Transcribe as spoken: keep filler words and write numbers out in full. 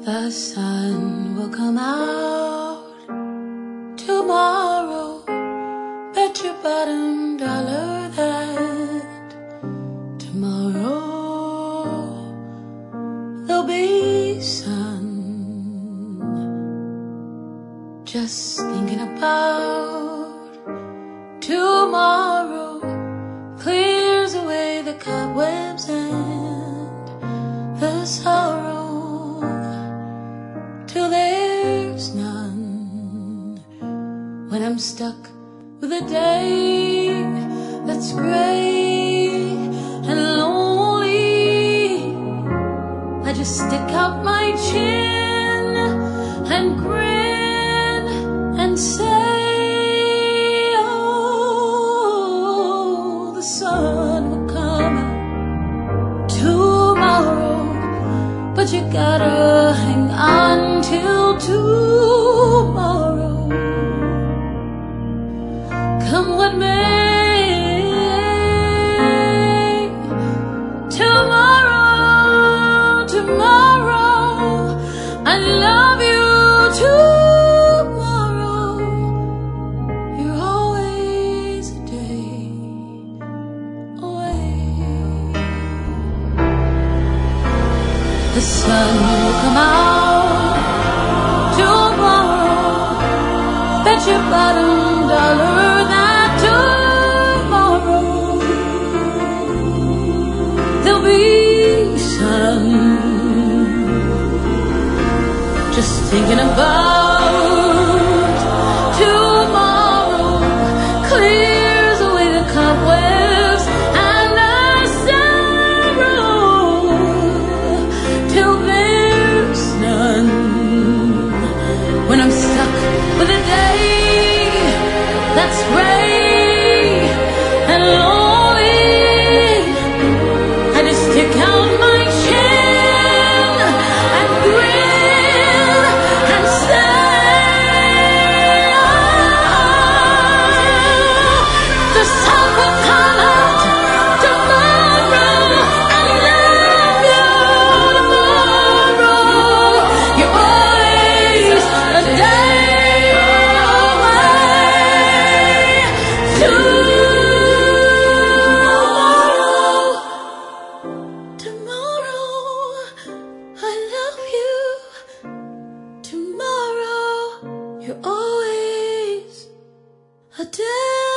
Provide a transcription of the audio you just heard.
The sun will come out tomorrow. Bet your bottom dollar that tomorrow there'll be sun. Just thinking about tomorrow clears away the cobwebs and the sorrow till there's none. When I'm stuck with a day that's gray and lonely, I just stick out my chin and grin and say, oh, the sun will come out tomorrow, but you gotta hang on till tomorrow. Come what may, tomorrow, tomorrow, I love you tomorrow. You're always a day away. The sun will come out tomorrow. Bet your bottom dollar that tomorrow there'll be sun. Just thinking about tomorrow clears away the cobwebs and the sorrow till there's none. When I'm stuck with a day that's gray and lonely, I just stick out my chin and grin and say, oh, the sun will come out tomorrow. I love you tomorrow. You're always a day away. Tomorrow, tomorrow, I love you. Tomorrow, you're always a day